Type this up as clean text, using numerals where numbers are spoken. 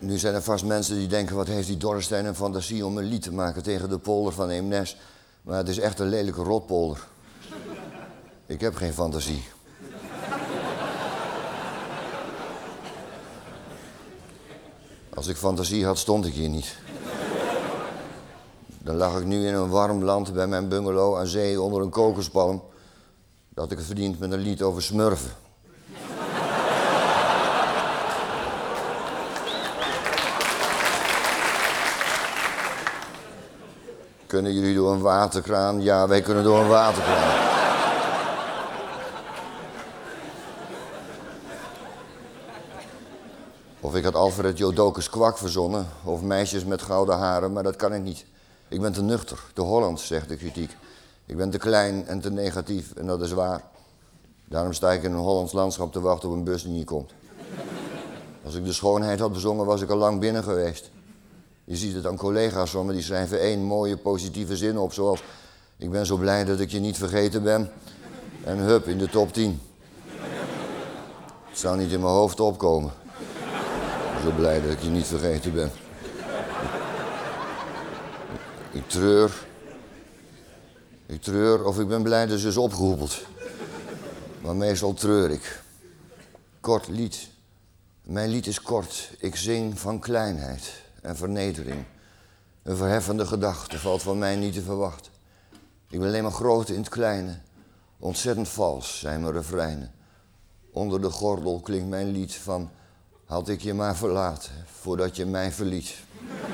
Nu zijn er vast mensen die denken, wat heeft die Dorrestein een fantasie om een lied te maken tegen de polder van Eemnes. Maar het is echt een lelijke rotpolder. Ik heb geen fantasie. Als ik fantasie had, stond ik hier niet. Dan lag ik nu in een warm land bij mijn bungalow aan zee onder een kokospalm. Dat had ik het verdiend met een lied over smurfen. Kunnen jullie door een waterkraan? Ja, wij kunnen door een waterkraan. Of ik had Alfred Jodocus Kwak verzonnen, of meisjes met gouden haren, maar dat kan ik niet. Ik ben te nuchter, te Hollands, zegt de kritiek. Ik ben te klein en te negatief, en dat is waar. Daarom sta ik in een Hollands landschap te wachten op een bus die niet komt. Als ik de schoonheid had bezongen, was ik al lang binnen geweest. Je ziet het aan collega's van me, die schrijven 1 mooie positieve zin op, zoals... Ik ben zo blij dat ik je niet vergeten ben. En hup, in de top 10. Het zou niet in mijn hoofd opkomen. Ik ben zo blij dat ik je niet vergeten ben. Ik treur of ik ben blij dat ze is opgehoepeld. Maar meestal treur ik. Kort lied. Mijn lied is kort. Ik zing van kleinheid en vernedering. Een verheffende gedachte valt van mij niet te verwachten. Ik ben alleen maar groot in het kleine. Ontzettend vals zijn mijn refreinen. Onder de gordel klinkt mijn lied van... Had ik je maar verlaten voordat je mij verliet.